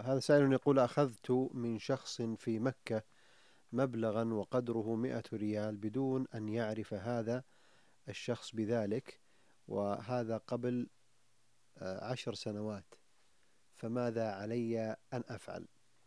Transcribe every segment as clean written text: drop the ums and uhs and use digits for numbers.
هذا سائل يقول: أخذت من شخص في مكة مبلغا وقدره 100 ريال بدون أن يعرف هذا الشخص بذلك، وهذا قبل 10 سنوات، فماذا علي أن أفعل؟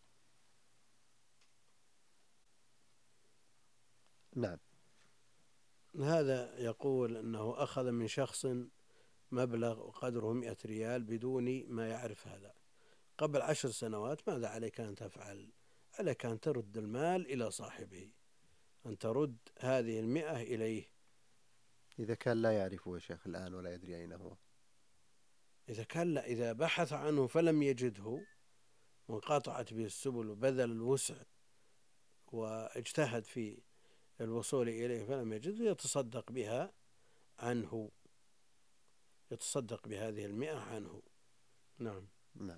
نعم. هذا يقول أنه أخذ من شخص مبلغ وقدره 100 ريال بدون ما يعرف هذا قبل 10 سنوات، ماذا عليك أن تفعل؟ عليك أن ترد المال إلى صاحبه، أن ترد هذه 100 إليه. إذا كان لا يعرفه يا شيخ الآن ولا يدري أين هو. إذا كان لا، إذا بحث عنه فلم يجده وانقطعت به السبل وبذل الوسع واجتهد في الوصول إليه فلم يجده، يتصدق بها عنه، يتصدق بهذه 100 عنه. نعم. نعم.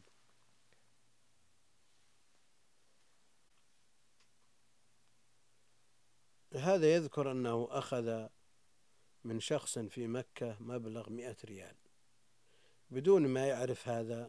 هذا يذكر أنه أخذ من شخص في مكة مبلغ 100 ريال بدون ما يعرف هذا،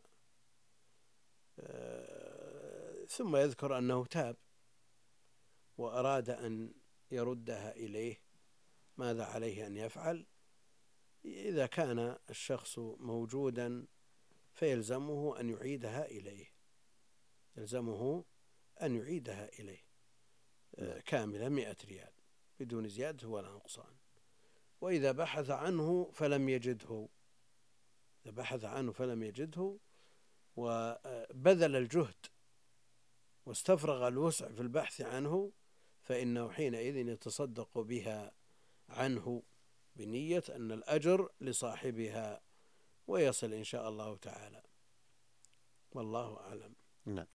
ثم يذكر أنه تاب وأراد أن يردها إليه، ماذا عليه أن يفعل؟ إذا كان الشخص موجودا فيلزمه أن يعيدها إليه، يلزمه أن يعيدها إليه كاملة 100 ريال بدون زيادة ولا نقصان. وإذا بحث عنه فلم يجده، إذا بحث عنه فلم يجده وبذل الجهد واستفرغ الوسع في البحث عنه، فإنه حينئذ يتصدق بها عنه بنية أن الأجر لصاحبها، ويصل إن شاء الله تعالى، والله أعلم. نعم.